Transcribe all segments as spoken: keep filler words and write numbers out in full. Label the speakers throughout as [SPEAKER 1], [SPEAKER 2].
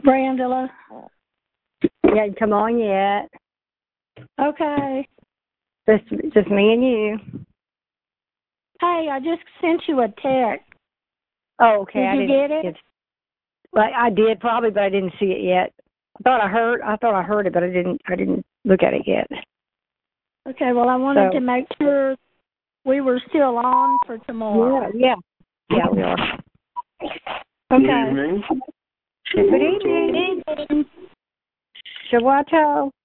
[SPEAKER 1] Brandula.
[SPEAKER 2] You hadn't come on yet.
[SPEAKER 1] Okay.
[SPEAKER 2] Just, just me and you.
[SPEAKER 1] Hey, I just sent you a text.
[SPEAKER 2] Oh, okay.
[SPEAKER 1] Did
[SPEAKER 2] I
[SPEAKER 1] you
[SPEAKER 2] didn't
[SPEAKER 1] get it?
[SPEAKER 2] Get, like I did probably, but I didn't see it yet. I thought I heard. I thought I heard it, but I didn't. I didn't look at it yet.
[SPEAKER 1] Okay. Well, I wanted
[SPEAKER 2] So,
[SPEAKER 1] to make sure we were still on for tomorrow.
[SPEAKER 2] Yeah, yeah, yeah. We are.
[SPEAKER 1] Okay.
[SPEAKER 3] Good evening.
[SPEAKER 2] Good evening.
[SPEAKER 1] Good evening.
[SPEAKER 2] Shawato.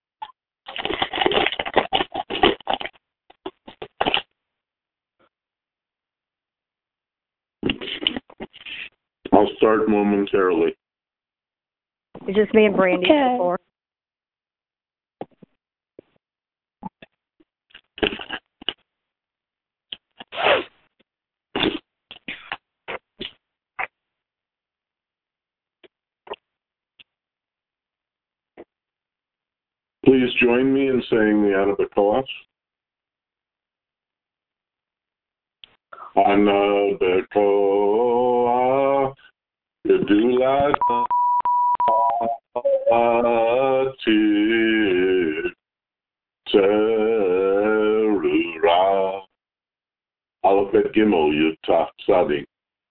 [SPEAKER 3] I'll start momentarily.
[SPEAKER 2] It's just me and Brandy
[SPEAKER 1] Okay.
[SPEAKER 2] so far.
[SPEAKER 3] Please join me in saying the Anabakoas. Anabakoa, Gedula Atir, Terura, Alphabet Gimel, Yutaf Sadi.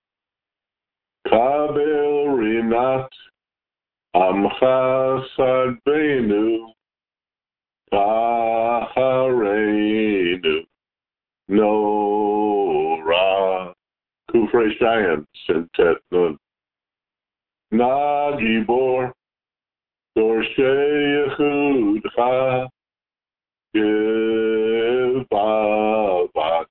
[SPEAKER 3] Kabel Rinat, Amcha Sadbenu, Tahareinu, Nora, Kufre Shayan, Sintet Nun, Nagibor, Dorshe Yehudcha, Givavat,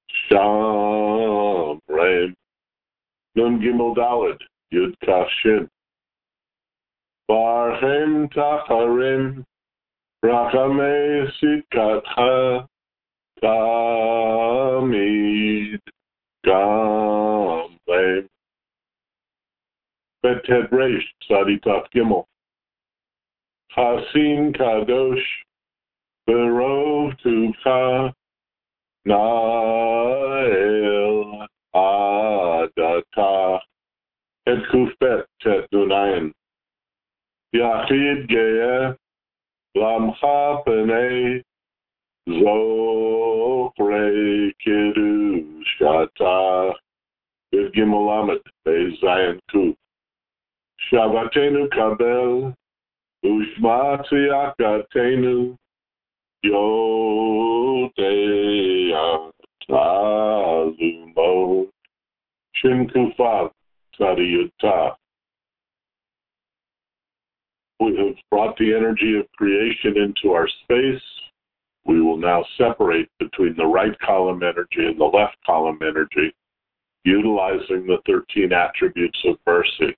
[SPEAKER 3] Shamreim, Nun Gimel Daled, Yud Kashin, Barhem Tacharim, Rachame Sikatcha, Tamid Gamleim, Betet Reish, Sadi Taf Gimel, Hasim Kadosh, Berov Tuvcha, Nael Adata, Et Kufbet Tet Dunayan, Yachid Geeh, Lamcha Penei, Zofre Kirushata, Et Gimelamet, Beis Zayin Kuf, Shabbatenu Kabel, Ushma Tziyakatenu, Yodeya Tazumo, Shin Kufav, Tzadiyuta. We have brought the energy of creation into our space. We will now separate between the right column energy and the left column energy, utilizing the thirteen attributes of mercy.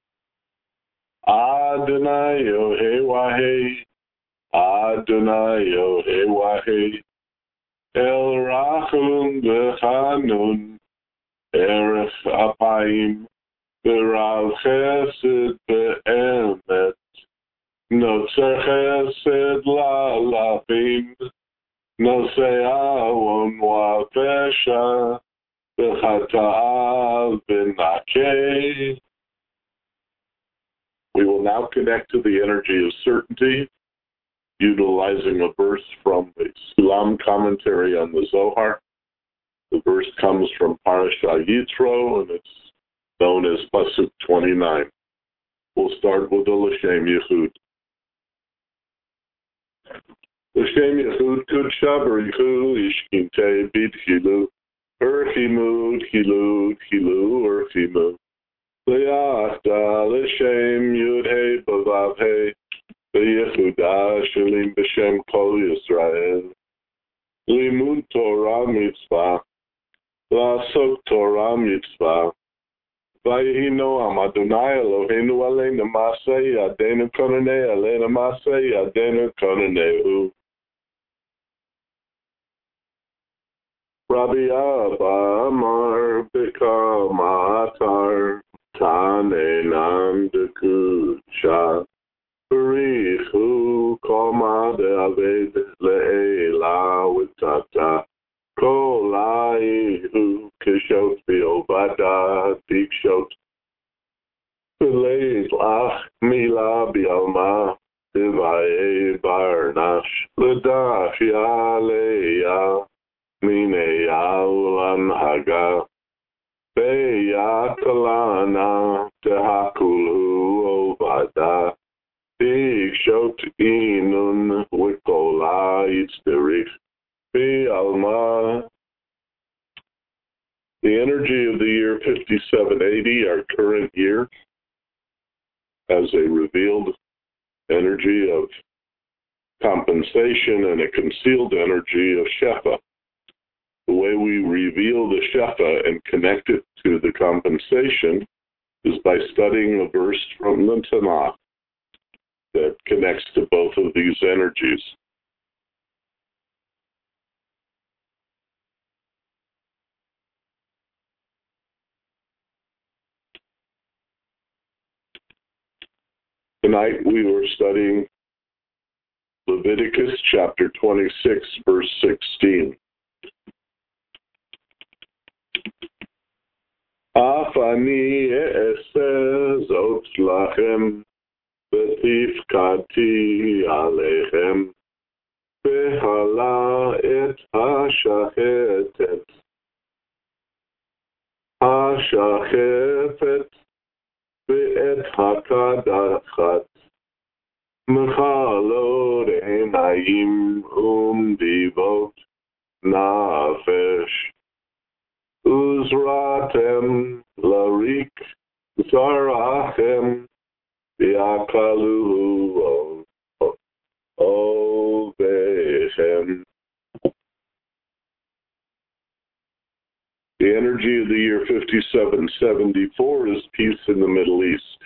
[SPEAKER 3] Adonai Yohei Wahei, Adonai Yohei Wahei, El Rachum B'Chanun, Erech Apayim, B'Rav Chesed B'Emet, Notzer Chesed La'alafim, Nosei Awon Wa'Pesha, B'Chata'av B'Nakei. We will now connect to the energy of certainty, utilizing a verse from the Sulam commentary on the Zohar. The verse comes from Parashah Yitro, and it's known as Pasuk twenty-nine. We'll start with the L'Shem Yechud. L'Shem Yechud Kudsha B'Richu Ishkintei B'Tchilu Urchimu Tchilu Tchilu Urchimu L'Yachda L'Shem Yud-Hei B'Vav-Hei B'Yechuda Shalim B'Shem Kol Yisrael Limud Torah Mitzvah La'asok Torah Mitzvah Vayehi Noam Adonai Eloheinu Aleinu Masei Yadeinu Konanei Aleinu Masei Yadeinu Konaneu. Rabbi Abba Amar B'Kam Atar Tanenam Dekudsha B'Richu Koma De'aved Le'ela Witata Kolaihu Kishot Bi'Ovada Dikshot B'Lei Yitlach Mila Bialma Divaye Barnash Ledach Yaleya Mineya Ulan Haga Beyakalana Tehakulu Ovada Shot Inun Wikola Itzderich Bialma. The energy of the year fifty-seven eighty, our current year, has a revealed energy of compensation and a concealed energy of Shefa. The way we reveal the Shefa and connect it to the compensation is by studying a verse from the Tanakh that connects to both of these energies. Tonight we were studying Leviticus chapter twenty-six, verse sixteen. Af ani e'aseh zot lachem v'tifkati alechem v'hala et hashachetet hashachefet ואת הקדחת מחלות עיניים ומדיבות נפש וזרעתם לריק זרעכם ויקלו אוהביכם. The energy of the year fifty-seven seventy-four is peace in the Middle East.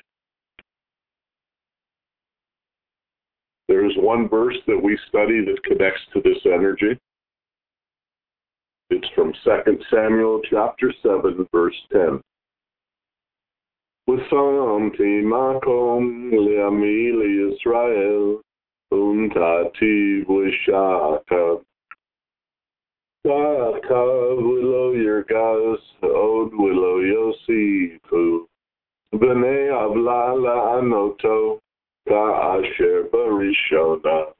[SPEAKER 3] There is one verse that we study that connects to this energy. It's from Second Samuel chapter seven, verse ten. V'samti makom le'ami le'Yisrael untati v'shaka. Ta'akav willow Yergaz, od willow Yosifu, B'nei avla la'anoto, ka'asher barishona.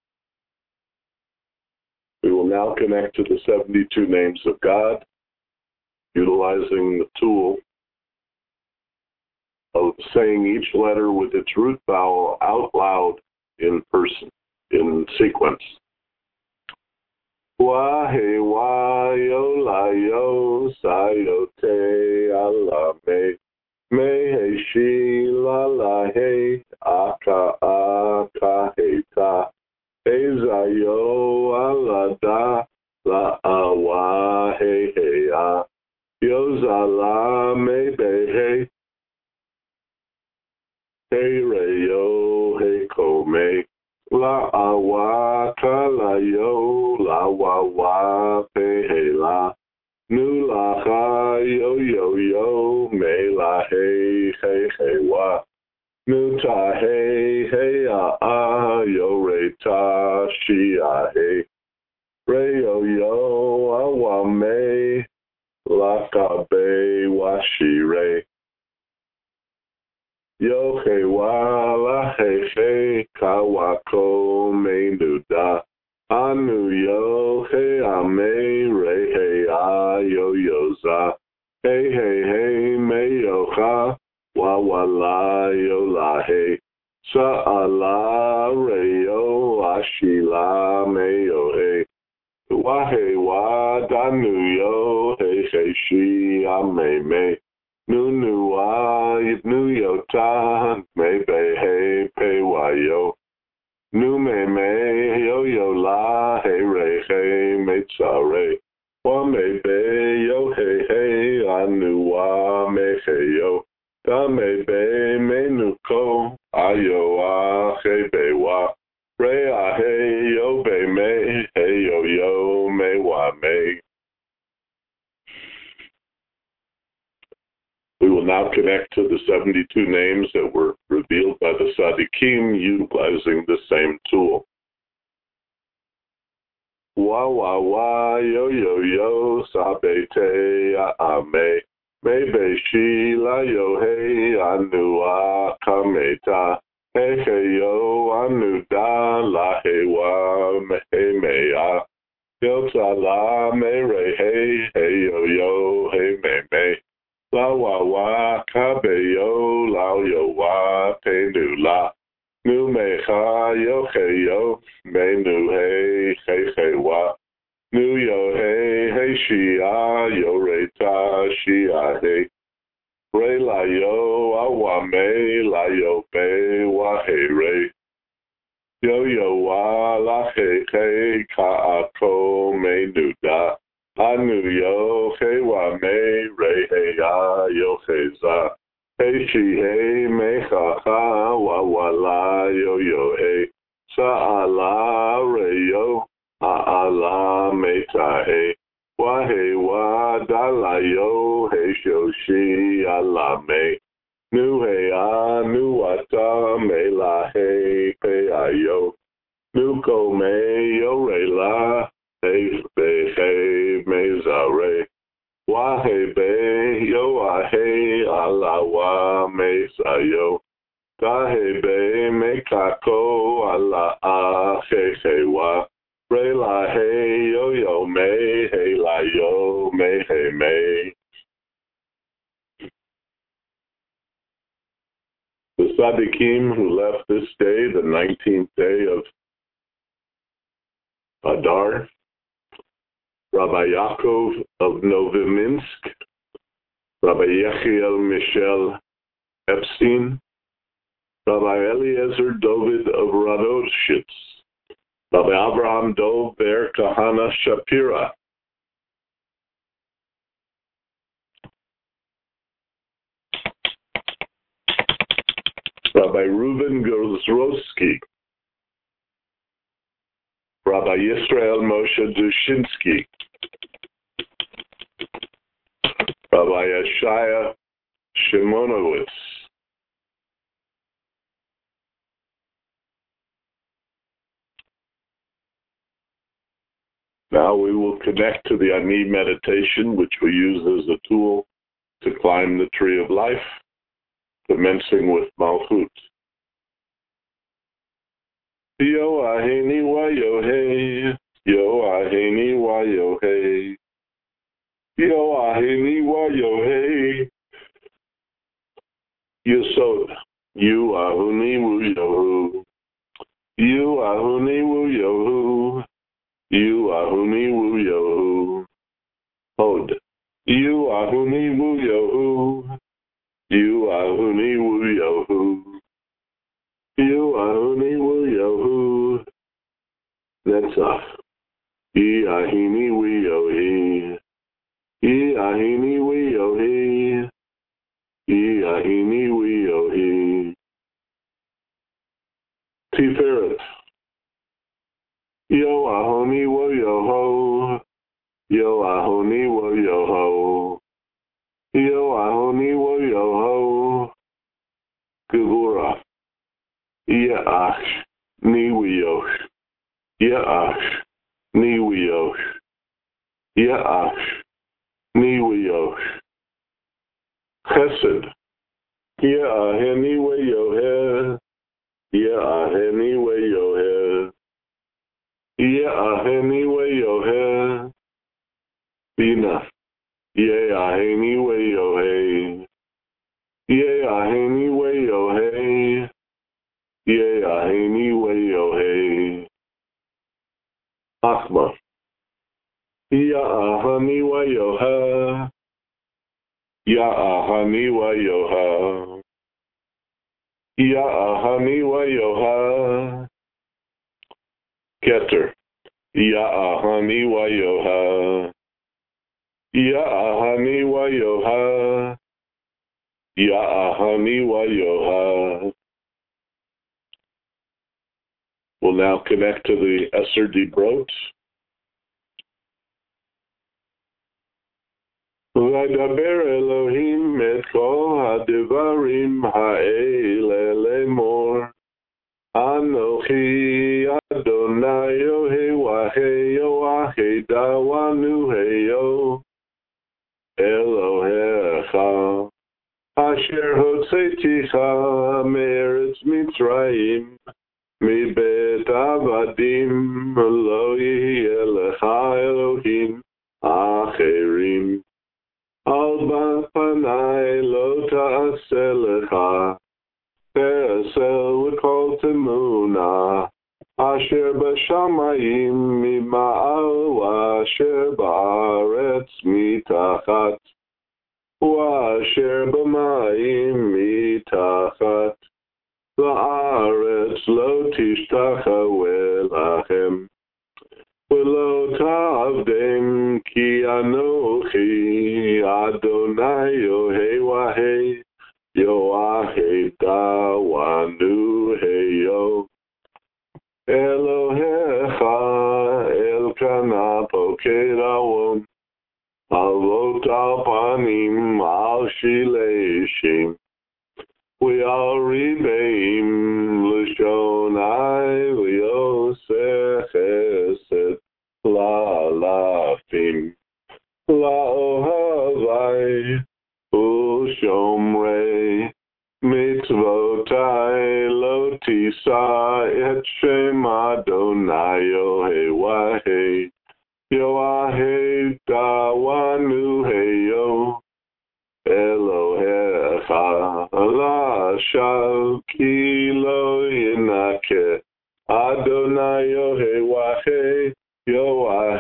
[SPEAKER 3] We will now connect to the seventy-two names of God, utilizing the tool of saying each letter with its root vowel out loud in person, in sequence. Wahe wayo layo sayote alame mehe shi la la he aka aka heta ezayo alada la awa he he a yozala me behe he reyo he kome La awa kalayo la wa wa pe la nu la ha yo yo yo me la he he he wa nu ta he he a a yo re ta shi a he re yo yo a wa me la ka be wa shi re. Yo he wa la he he kawako me nuda anu yo he ame re he a yo yo za hey hey hey me yo ha wa wa la yo la he sa ala re yo ashila me yo he wa he wa danu yo he he shi ame me Nu nu wa nu yo ta me be he pe wa yo nu me me yo yo la he re he me tsa re wa me be yo he he anu wa me he yo ta me be me nu ko ayo a he be wa re a he yo be me he yo yo me wa me. We will now connect to the seventy-two names that were revealed by the Tzaddikim utilizing the same tool. Wa wa wa yo yo yo sabete ame Mebe Shila Yohe Anua Kameta Hehe Yo Anuda Lahewa Mehemea Yotala Mere Hey Hey Yo Yo Hey Me La Wa Wa Kabe Yo Lao Yo Wa Pe Nu La Nu Me Ha Yo He Yo Me Nu Hey Hey Hey Wa Nu Yo Hey Hey Shia Yo Re Ta Shia Hey Re La Yo Awa Me La Yo Be Wa Hey Re Yo Yo Wa La He He Ka Ako Me Nu Da Anu Yo He Wa Me Re He Ya Yo He Za He Shi He Me Ha Ha Wa Wa La Yo Yo He Sa Ala Re Yo A Ala Me Ta He Wa He Wa Da La Yo He Sho Shi Ala Me Nu He A Nu Wa Ta Me La He Pe A Yo Nu Ko Me Yo Re La He Be He Me Za Re Wa He Be Yo A He Ala Wa Me Sa Yo Da He Be Me Ka Ko Ala A He He Wa Re La He Yo Yo Me He La Yo Me He Me. The Tzaddikim who left this day, the nineteenth day of Adar, Rabbi Yaakov of Novominsk, Rabbi Yechiel Michel Epstein, Rabbi Eliezer David of Radovshitz, Rabbi Abraham Dov Ber Kahana Shapira, Rabbi Reuben Gozrowski, Rabbi Yisrael Moshe Dushinsky, Rabbi Yeshaya Shimonowitz, now we will connect to the Ani meditation, which we use as a tool to climb the tree of life, commencing with Malchut. Yo aheni wa yo hey, yo aheni wa yo hey, yo aheni wa yo hey, Yesod, you ahuni wu yohu, you ahuni wu yohu, you ahuni wu yohu, Hod, you ahuni wu yohu, you ahuni wu yohu, you ahuni wu yohu, Netzach, Ye ahini wu yohi, Ye ahini wu yohi, Ye ahini wu yohi, Tiferet, Yo ahoni wo yoho, Yo ahoni wo yoho, Yo ahoni wo yoho, Gevura, Yeach, ni wiyosh, Yeach, ni wiyosh, Yeach, ni wiyosh, Chesed, Yeaheni wo yohe, Yeaheni wo yohe, Yeaheni wo yohe, Bina, Yeaheni wo yohe, Yeaheni wo yohe, Yeaheni wo yohe, Achma, Yeahani wo yoha, Yeahani wo yoha, Yeahani wo yoha, Keter, Yeahani wo yoha, Yeahani wo yoha, Yeahani wo yoha. We'll now connect to the Esser Dibrot. V'daber Elohim et kol ha'devarim ha'ele lemor. Anochi Adonai Yohewahe Dawanu Heyo Elohecha Asher hotzeiticha me'eretz Mitzrayim מבית עבדים לא יהיה לך אלוהים אחרים. על בפני לא תעשה לך, תעשה לכל תמונה, אשר בשמיים ממעל ואשר בארץ מתחת, ואשר במים מתחת. לארץ לא תשתחווה לכם, ולא תעבדם, כי אנוכי אדוני יהוה יהוה דעונו היו. אלוהיך אלקנה פוקד עוון, עלות על פנים על שילשים. ועל ריבעים לשוני ויעשה חסד לאלפים. לאוהבי ולשומרי מצוותי לא תישא את שם אדוני יהוה יהוה דעונו היו. אלוהיך לשווא כי לא ינקה אדוני יהוה יהוה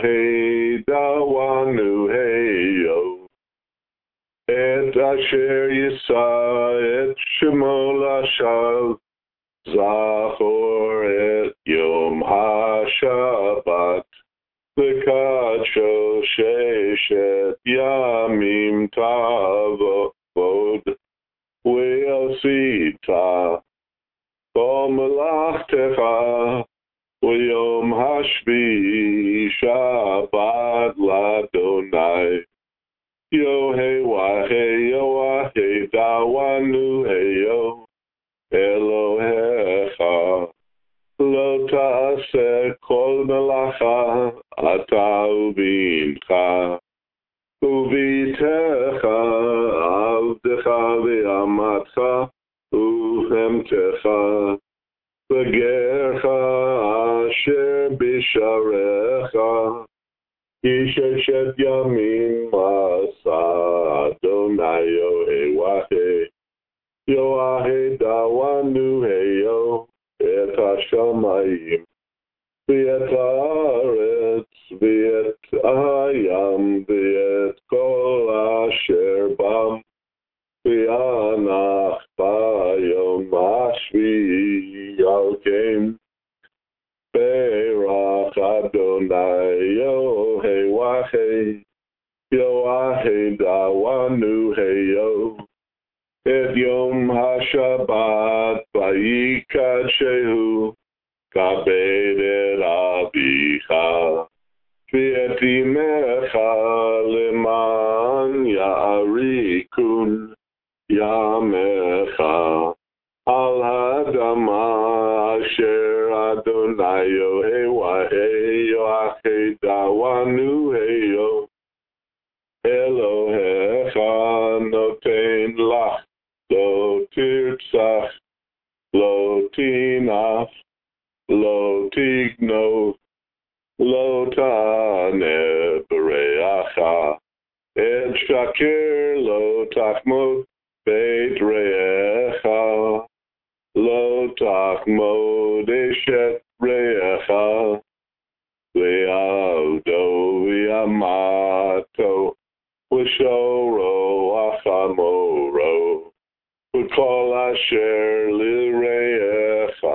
[SPEAKER 3] דעונו היו. את אשר יישא את שמו לשווא, זכור את יום השבת וקדשו ששת ימים תעבוד ועשית כל מלאכתך, ויום השביעי שבת לאדוני. יהוה יהוה דעונו היו. אלוהיך לא תעשה כל מלאכה אתה ובנך וביתך עבדך ואמתך ובהמתך וגרך אשר בשעריך, כי ששת ימים עשה אדוני יהוה יהוה דעונו היו את השמיים ואת הארץ ואת הים ואת כל אשר בם, וינח ביום השביעי על כן. ברך אדוני יהוה יהוה דעונו היו. את יום השבת ויקדשהו, כבד את אביך ואת אמך, למען יאריקון ימיך על האדמה אשר אדוני יהוה יהוה דעונו היו. אלוהיך נותן לך, לא תרצח, לא תנאף, לא תגנוב, לא תענה ברעך, את שקר לא תחמוד בית רעך, לא תחמוד אשת רעך, ועבדו וימתו ושורו אחמורו וכל אשר לרעך.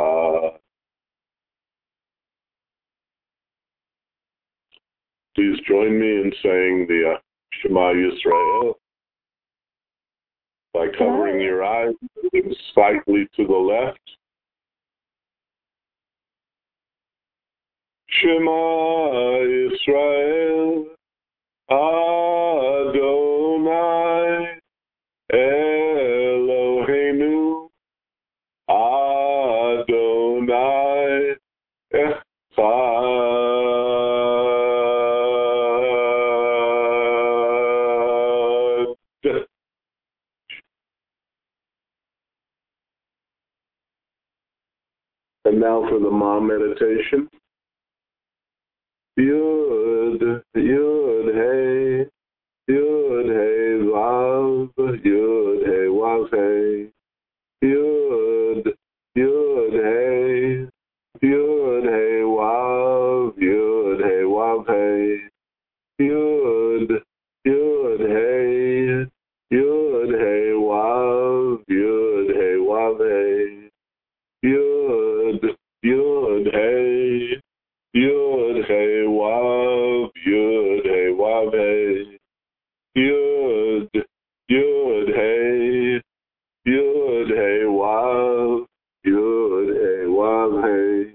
[SPEAKER 3] Please join me in saying the uh, Shema Yisrael by covering your eyes, moving slightly to the left. Shema Yisrael Adonai Eloheinu Adonai Echad. And now for the Ma meditation. Yud, Yud, Hey, Yud, Hey, Vav, Yud, Hey, Vav, Hey, Yud, Yud, Hey, Yud, Hey, Vav, Yud, Hey, Vav, Hey, Yud, Yud, Hey, Yud, Hey, Vav, Yud, Hey, Vav, Hey, Yud, Yud, Hey, Yud, Hey, Vav, Yud, Hey, Vav, Hey, Yud, Yud, Hey, Yud, Hey, Vav, Yud, Hey, Vav, Hey.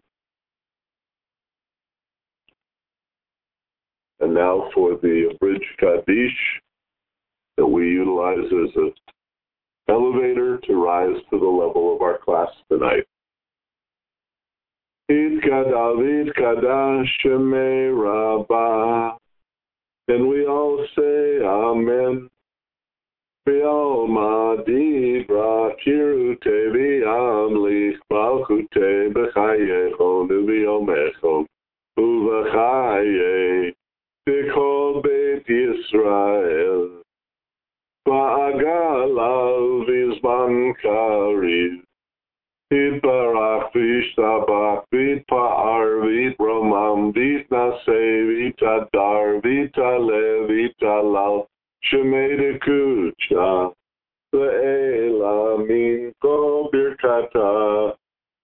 [SPEAKER 3] And now for the abridged Kaddish that we utilize as an elevator to rise to the level of our class tonight. Itkadav, Itkadash, Shemei Rabbah. And we all say Amen. B'alma dibra kirute v'amlich malchute b'chayechon u'v'yomechon u'v'chaye b'kol Beit Yisrael v'agalav v'zman kariv v'itbarach v'ishtabach v'itpa'ar v'itramam v'itnaseh v'itadar v'italev v'italal Shemei Kucha, Ve'ela min kol birkata,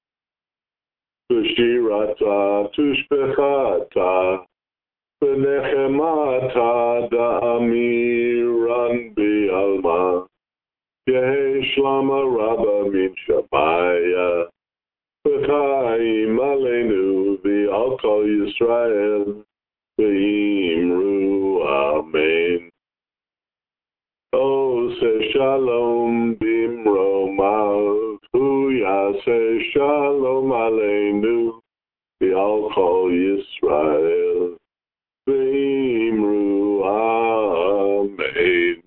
[SPEAKER 3] Tushirata, Tushbechata, Ve'nechemata da'amiran bi'alma, Yehi shlama rabba min shamaya, Ve'chaim aleinu v'al kol Yisrael, Ve'imru amen. Oh, say shalom bimromav, hu yaseh shalom aleinu, v'al kol Yisrael, v'imru amen.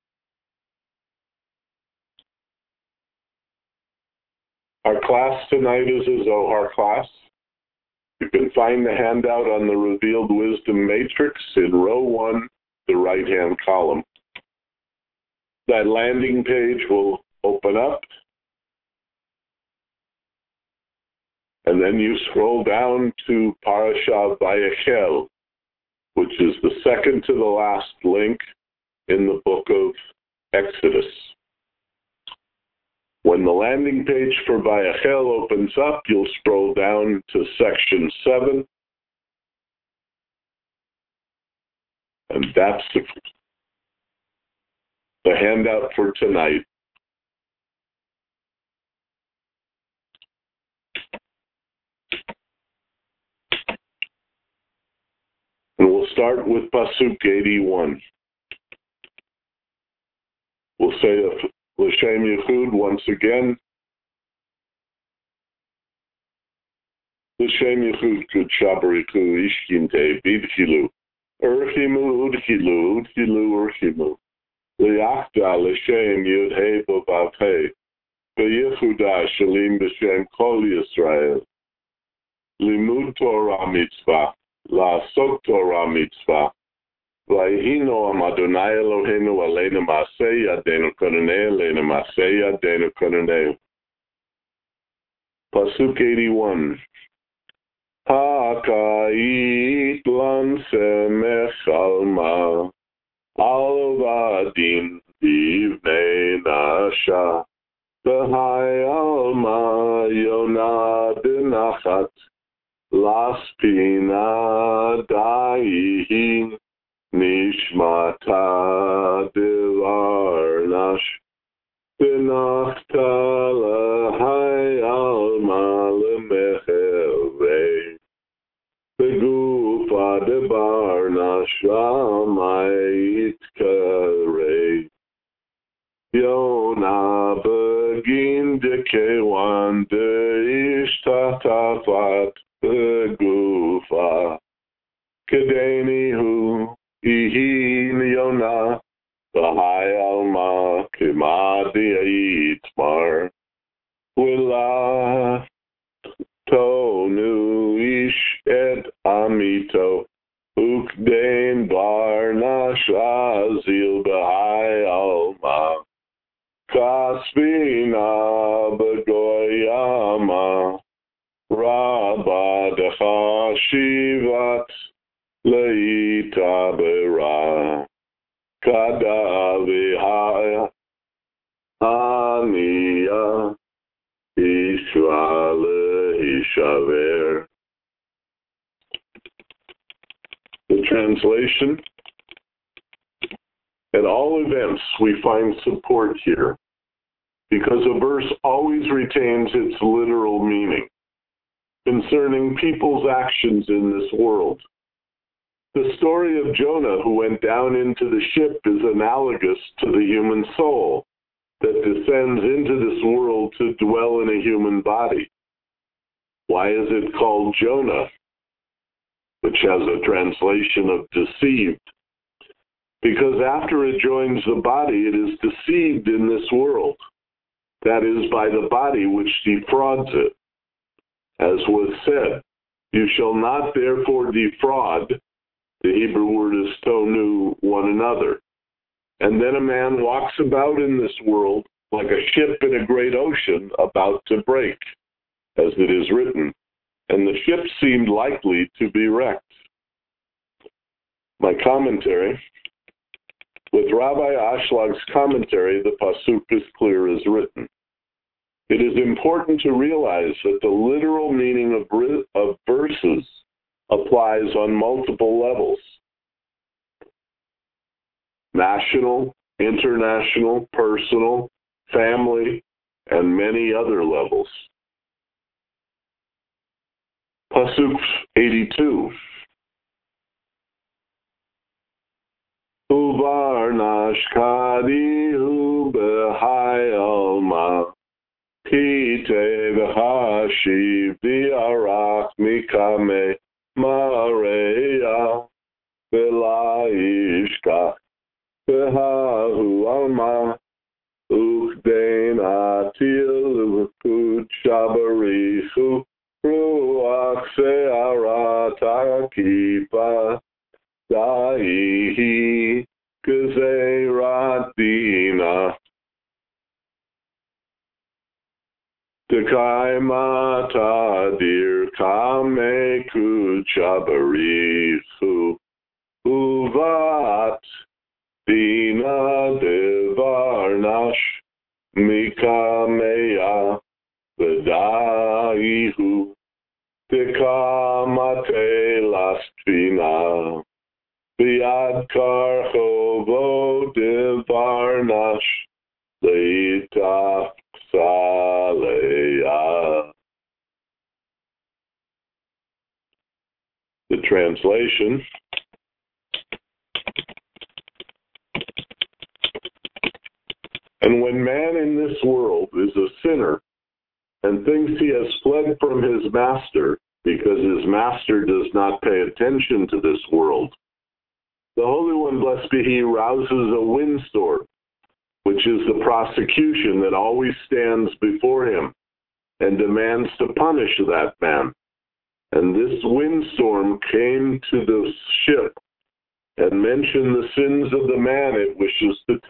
[SPEAKER 3] Our class tonight is a Zohar class. You can find the handout on the Revealed Wisdom Matrix in row one, the right-hand column. That landing page will open up, and then you scroll down to Parashat Vayechel, which is the second to the last link in the book of Exodus. When the landing page for Vayechel opens up, you'll scroll down to section seven, and that's the The handout for tonight. And we'll start with Pasuk eighty-one. We'll say L'Shem Yichud once again. L'Shem Yichud Kudsha Barichu Ishkinte Bidchilu Urchimu Udchilu Udchilu Urchimu Liachda L'Shem Yud Hei Bovav Hei B'Yehuda Shalim B'Shem Kol Yisrael Limud Torah Mitzvah La'asok Torah Mitzvah V'Yihino Am Adonai Eloheinu Aleinu Ma'aseh Yadenu Kononei Aleinu Ma'aseh Yadenu Kononei. Pasuk eighty-one. Hakait lan semech alma al vadim divnei nasha v'hai alma yona b'nachat laspina da'ihi nishmata divarnash v'nachta lahai alma lemechavei Begufa de barna shamay itkare Yona begin de kewan de ishtatafat begufa Kedeni hu ihin Yona Bahai alma kimadi itmar Willa Bina Begoyama Rabba Decha Shivat Leita Bera Kada Vihaya Aniya Ishvale Ishaver. The translation: at all events, we find support here, because a verse always retains its literal meaning concerning people's actions in this world. The story of Jonah, who went down into the ship, is analogous to the human soul that descends into this world to dwell in a human body. Why is it called Jonah, which has a translation of deceived? Because after it joins the body, it is deceived in this world. That is, by the body which defrauds it. As was said, you shall not therefore defraud, the Hebrew word is tonu, one another. And then a man walks about in this world like a ship in a great ocean about to break, as it is written, and the ship seemed likely to be wrecked. My commentary: with Rabbi Ashлаг's commentary, the pasuk is clear as written. It is important to realize that the literal meaning of, of verses applies on multiple levels: national, international, personal, family, and many other levels. Pasuk eighty-two. Uvar nashkadihu behayalma kite v'hashiv di'arak mikame mareya v'laishkach v'hahu alma ukdein atil v'kud shabarichu ruach se'arat akipa da'ihi gezerat dina Dekai mata dir kame kuchabarichu uvat dina devarnash mikameya vedaihu dekamate lastvina biad karchovo devarnash leitach Saleya. The translation: and when man in this world is a sinner and thinks he has fled from his master because his master does not pay attention to this world, the Holy One, blessed be He, rouses a windstorm, which is the prosecution that always stands before him and demands to punish that man. And this windstorm came to the ship and mentioned the sins of the man it wishes to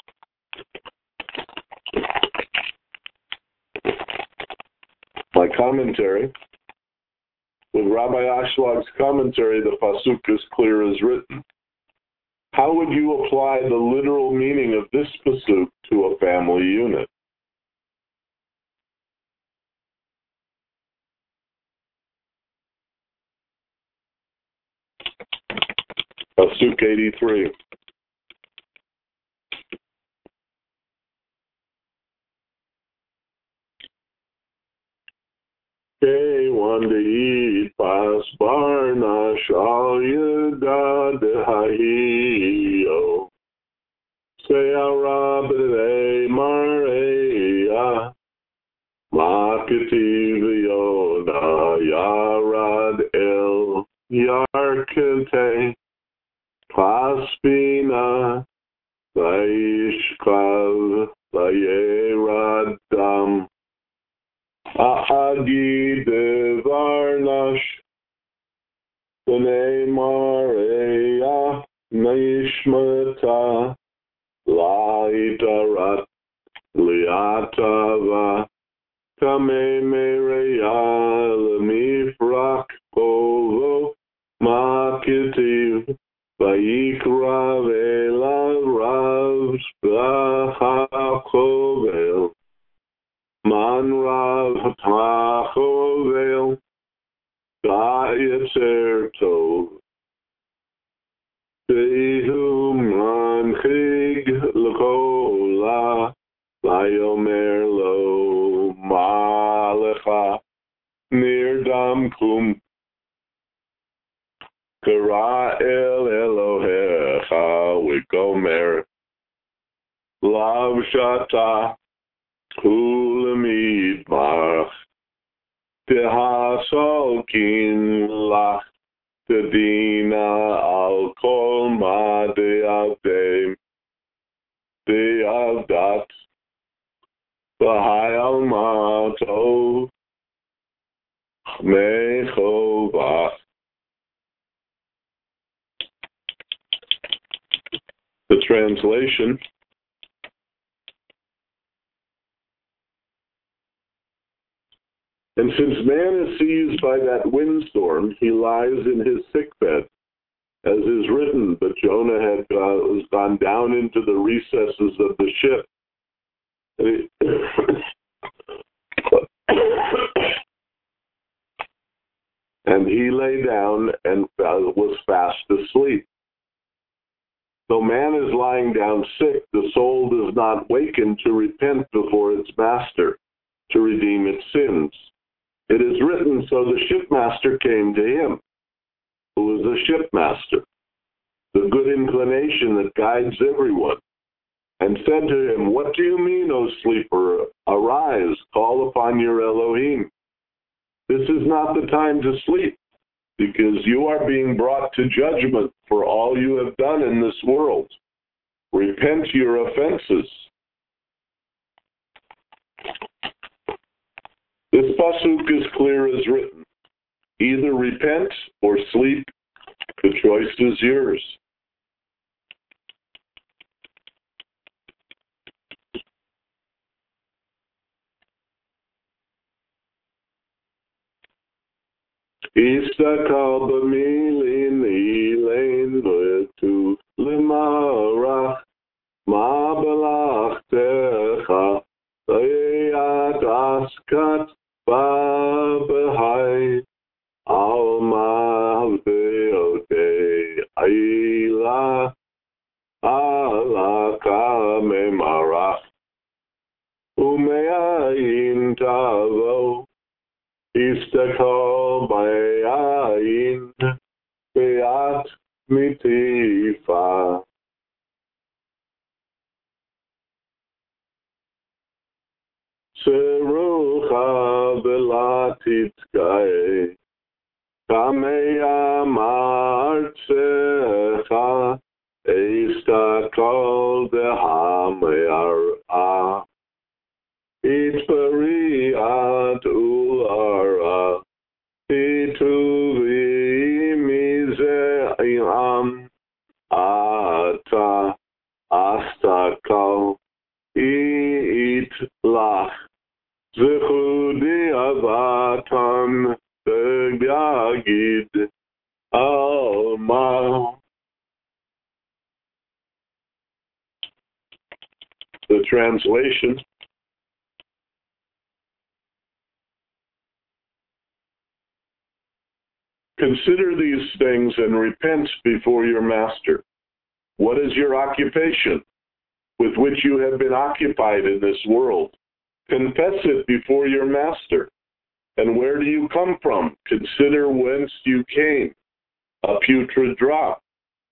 [SPEAKER 3] take. My commentary: with Rabbi Ashлаг's commentary, the pasuk is clear as written. How would you apply the literal meaning of this pasuk to a family unit? Pasuk eighty-three. K one to eat pas barnash al yada dehahio. Say arabide mareya. Makati v'yona yarad el yarkente. Paspina vayishkav vayeradam. Ahagi devarnash b'nei mareya nishmata la'itarat Atava Tame Mereya Lemifrak Kovo Makitiv Vaikra Vela Rav Spahakovel Man Rav Pachovel Gayetzer Tov Tehu Manchig Lakola Vayomer Lo Malecha Nirdam Kum Kara El Elohecha Wigomer Lav Shata Hulamid Marach Tehasolkin Lach Tedina Al Kol Ma De Avdem De Avdat Bahayal Ma Tov Mechovach. The translation. And since man is seized by that windstorm, he lies in his sickbed, as is written, but Jonah had uh, gone down into the recesses of the ship. And he, and he lay down and uh, was fast asleep. Though man is lying down sick, the soul does not waken to repent before its master, to redeem its sins. It is written, so the shipmaster came to him, who was the shipmaster, the good inclination that guides everyone, and said to him, "What do you mean, O sleeper? Arise, call upon your Elohim. This is not the time to sleep, because you are being brought to judgment for all you have done in this world. Repent your offenses." This pasuk is clear as written. Either repent or sleep. The choice is yours. Istakal b'milin ilain v'etu l'marach ma belachtecha v'yad askat b'behai al ma v'odei ayla ala kamemarach umeayin tavo Istakal b'ayin be'at mitifa. Serucha v'latitkai kameya martzecha Istakal dehameyara Itbariat ulara Ituvi mize'am Ata astakal It lach Zechudi avatan Be'yagid Alma. The translation. Consider these things and repent before your master. What is your occupation with which you have been occupied in this world? Confess it before your master. And where do you come from? Consider whence you came, a putrid drop.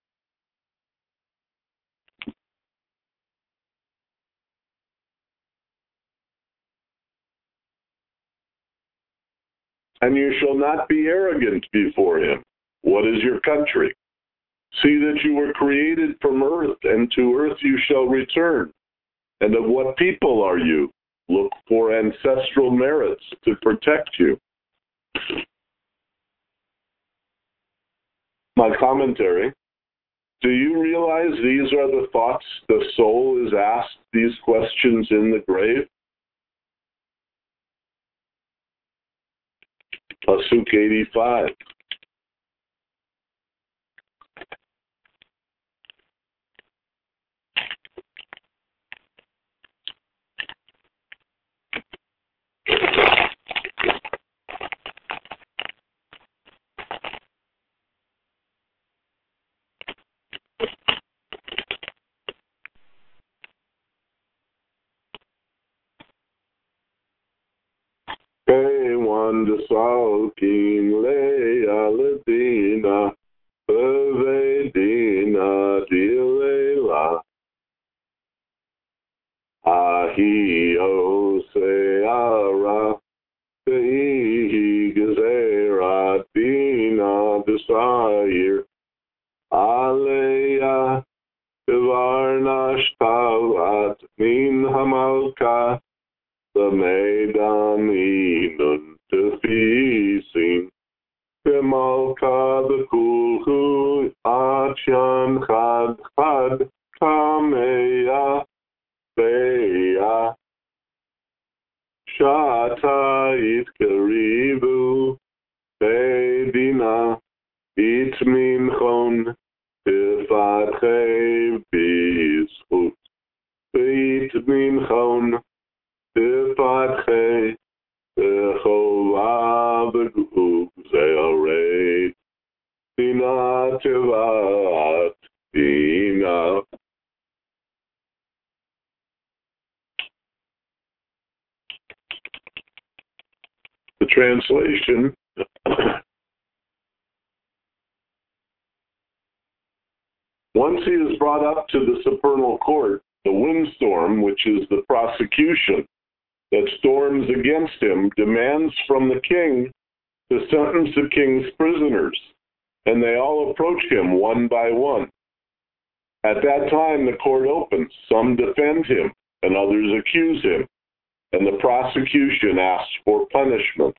[SPEAKER 3] And you shall not be arrogant before him. What is your country? See that you were created from earth, and to earth you shall return. And of what people are you? Look for ancestral merits to protect you. My commentary. Do you realize these are the thoughts the soul is asked these questions in the grave? Pasuk eighty-five. Wanda Salkin Leia Ladina Vedina Dilela Ahio Seara Tehi Gezera Dina Desire Aleya Varnash Tavat Min Hamalka the Maidaninun Tefisin Kemalka the Kulhu Achan Chad Chad Kameya Beya Shata Itkaribu Bedina Itminchon Tefatche Bizchut Itminchon Tefatche Techola Begug Zeore Dina Tevat Dina. The translation. Once he is brought up to the supernal court, the windstorm, which is the prosecution that storms against him, demands from the king to sentence the king's prisoners, and they all approach him one by one. At that time, the court opens. Some defend him, and others accuse him, and the prosecution asks for punishment.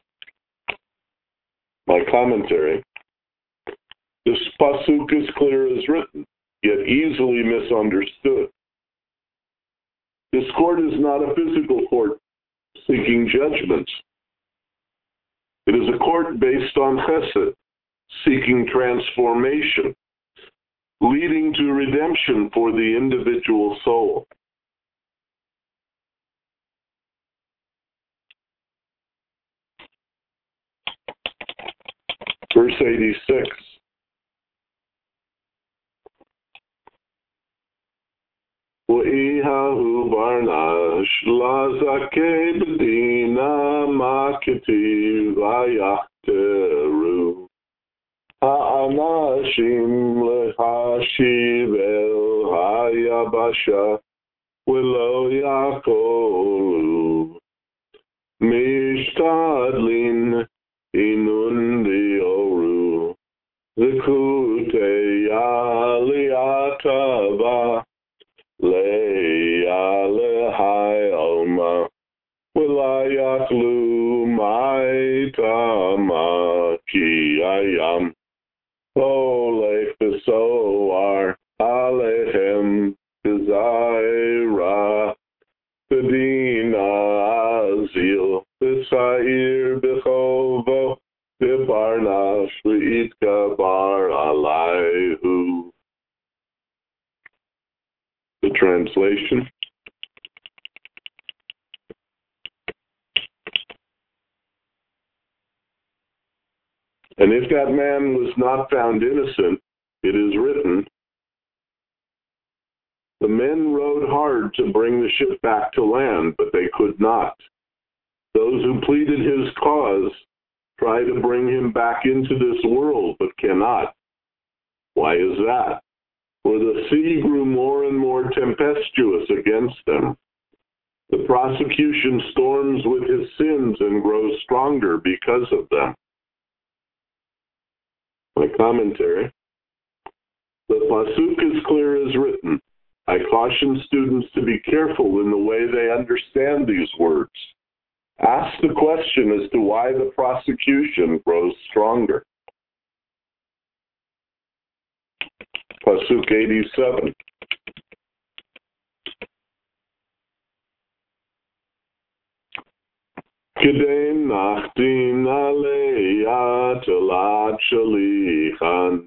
[SPEAKER 3] My commentary. This pasuk is clear as written, yet easily misunderstood. This court is not a physical court seeking judgments. It is a court based on chesed, seeking transformation, leading to redemption for the individual soul. Verse eighty-six. وَإِهَهُ بَرْنَاشْ لَزَكَيْ بِدِينَ مَكِتِي وَيَخْتَرُ هَأَنَاشِمْ لَحَشِيبِ الْهَيَبَشَ وَلَوْ يَقُولُ مِشْتَدْلِينَ إِنُنْ دِيَوْرُ ذِكُوتَ يَالِيَاتَبَا Leia lehai alma, wilayaklu maitama ki ayam, olech besoar alehem bezaira, bedina azil, besair bechovo, bebarnash leitka bar alaihu. The translation. And if that man was not found innocent, it is written, the men rowed hard to bring the ship back to land, but they could not. Those who pleaded his cause try to bring him back into this world, but cannot. Why is that? For the sea grew more and more tempestuous against them. The prosecution storms with his sins and grows stronger because of them. My commentary. The pasuk is clear as written. I caution students to be careful in the way they understand these words. Ask the question as to why the prosecution grows stronger. Pasuk eighty-seven. Kedein nachtin alea telat shalichan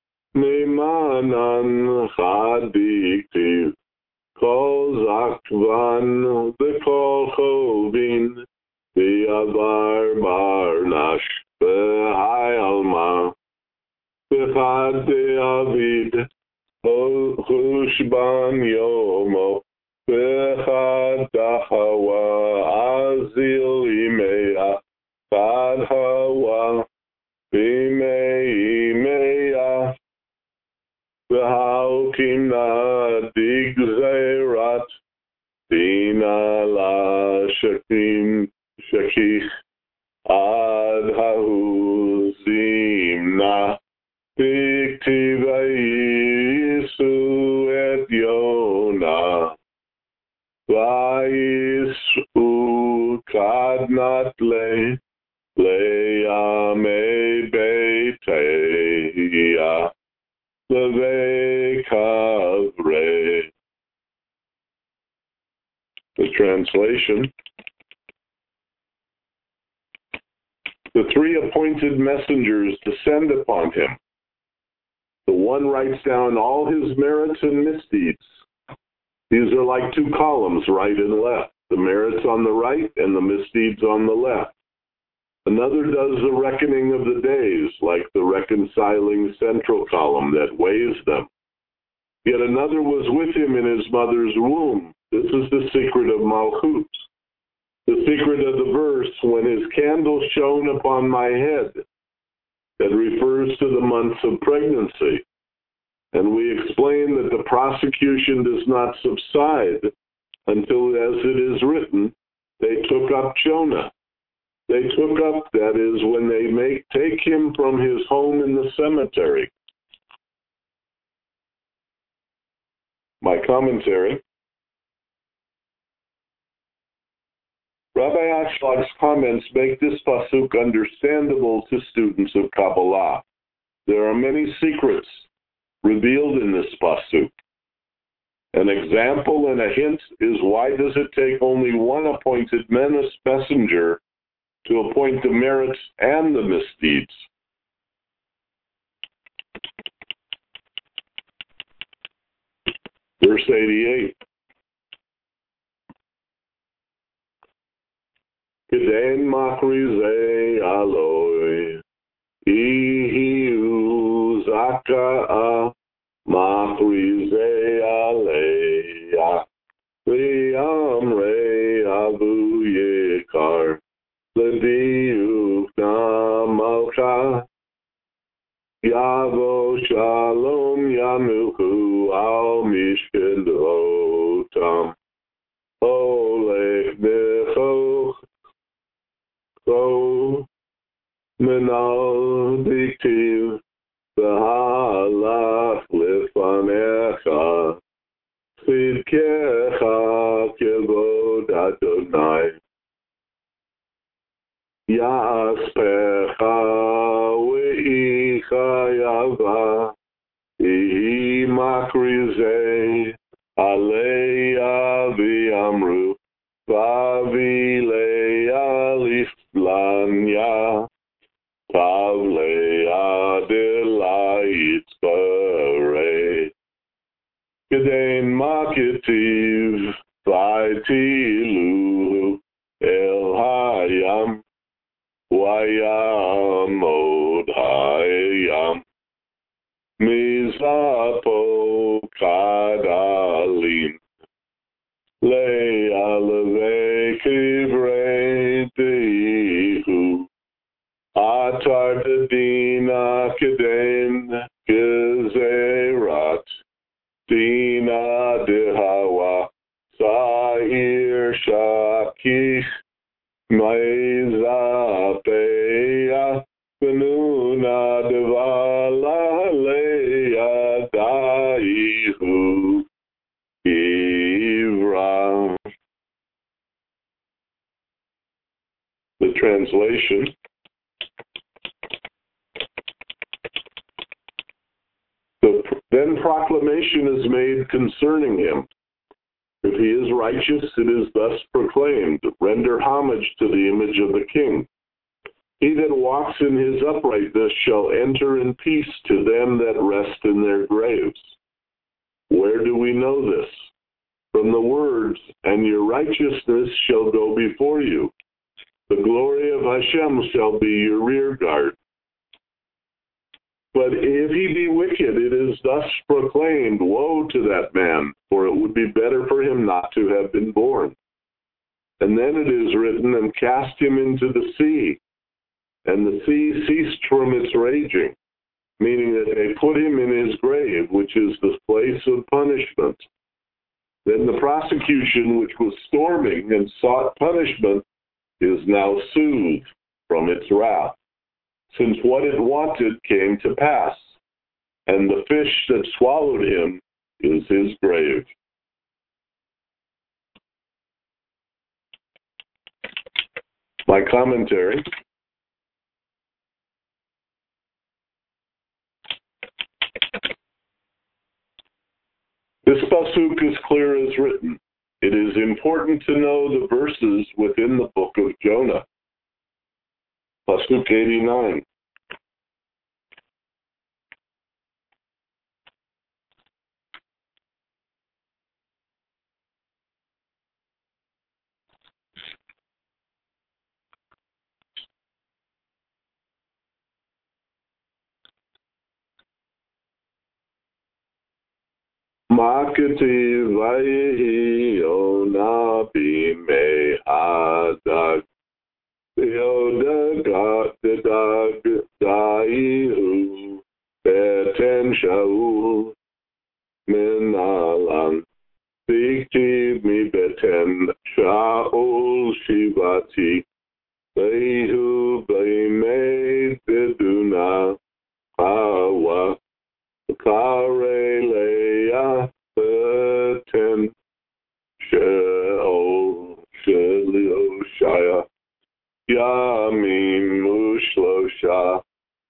[SPEAKER 3] Neimanan chadiktiv Kol zakvan v'kol chovin V'yavar barnash v'hai alma V'chad de'avid chushban yomo V'chad dachawa azil imea Chad hawa b'imei imea V'haukim digzerat Dina la shakim shakich Ad hahu zimna Biktiva Yisu et Yona Vayisu kadnat le Leyame beteya Levekavre. The translation. The three appointed messengers descend upon him. The one writes down all his merits and misdeeds. These are like two columns, right and left, the merits on the right and the misdeeds on the left. Another does the reckoning of the days, like the reconciling central column that weighs them. Yet another was with him in his mother's womb. This is the secret of Malchut. The secret of the verse, when his candle shone upon my head, that refers to the months of pregnancy. And we explain that the prosecution does not subside until, as it is written, they took up Jonah. They took up, that is, when they make take him from his home in the cemetery. My commentary. Rabbi Ashлаг's comments make this pasuk understandable to students of Kabbalah. There are many secrets revealed in this pasuk. An example and a hint is, why does it take only one appointed messenger to appoint the merits and the misdeeds? Verse eighty-eight. Kedein machrizei aloi, ihiu zaka'a, machrizei aleya, v'yamrei avu yekar, l'diuk namalcha, yavo shalom yanuchu al mishkendotam, olech nechoch, So menal diktiv v'halach lefanecha tzidkecha kevod Adonai ya'aspecha ve'ichayava ihi makrizei aleya v'yamru v'avileya liflanya tavleya delayit b'rei kedein maketiv v'aitilu el hayam v'yamod hayam mizapo kadalim Leia leve kivrei deihu atar dina kedem gezerat dina dehawa sa'ir shakich meizapeya benuna devala leia daihu The translation. The, then proclamation is made concerning him. If he is righteous, it is thus proclaimed, render homage to the image of the king. He that walks in his uprightness shall enter in peace to them that rest in their graves. Where do we know this? From the words, and your righteousness shall go before you. The glory of Hashem shall be your rear guard. But if he be wicked, it is thus proclaimed, woe to that man, for it would be better for him not to have been born. And then it is written, and cast him into the sea. And the sea ceased from its raging, meaning that they put him in his grave, which is the place of punishment. Then the prosecution, which was storming and sought punishment, is now soothed from its wrath, since what it wanted came to pass, and the fish that swallowed him is his grave. My commentary. This pasuk is clear as written. It is important to know the verses within the book of Jonah. Pasuk eighty-nine. Makati vayihi Yona bimei hadag Yodag dag daihu beten shaul menalan Dikti mi beten shaul shivati Leihu bimei beduna hawa Kare leya beten sheol shelio shaya yamim mushlosha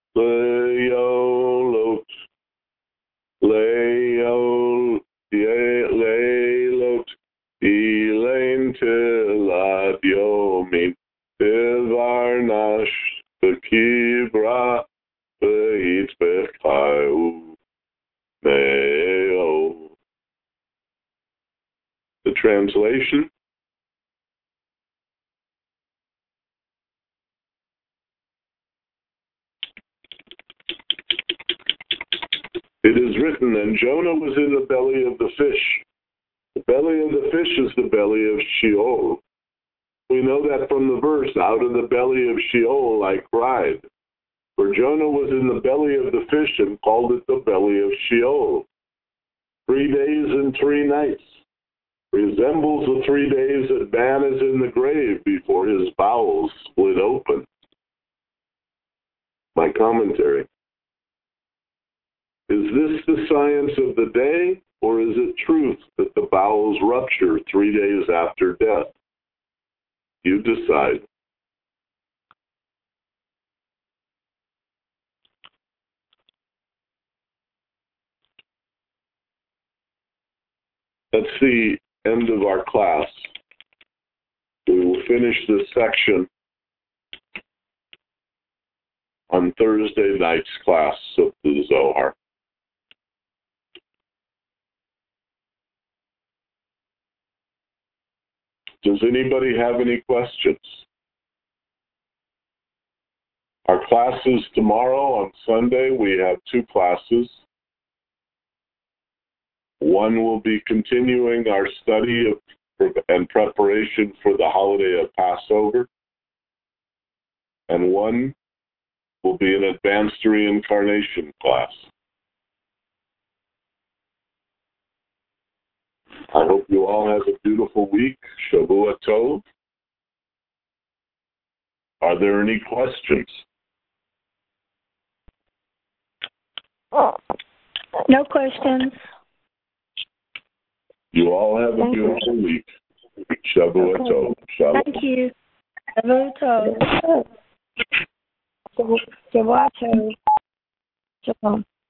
[SPEAKER 3] leolot leol leolot elaine tilad yomin devarnash bekibra beit bechayu. Meo. The translation. It is written, and Jonah was in the belly of the fish. The belly of the fish is the belly of Sheol. We know that from the verse, out of the belly of Sheol I cried. For Jonah was in the belly of the fish and called it the belly of Sheol. Three days and three nights resembles the three days that man is in the grave before his bowels split open. My commentary. Is this the science of the day, or is it truth that the bowels rupture three days after death? You decide. That's the end of our class. We will finish this section on Thursday night's class of the Zohar. Does anybody have any questions? Our classes tomorrow on Sunday, we have two classes. One will be continuing our study of and preparation for the holiday of Passover. And one will be an advanced reincarnation class. I hope you all have a beautiful week. Shavua Tov. Are there any questions?
[SPEAKER 1] No questions.
[SPEAKER 3] You all have a
[SPEAKER 1] Thank
[SPEAKER 3] beautiful
[SPEAKER 1] you.
[SPEAKER 3] week. Shavua Tov. Shalom.
[SPEAKER 1] Thank you. Shavua Tov.
[SPEAKER 2] Shavua Tov. Shalom.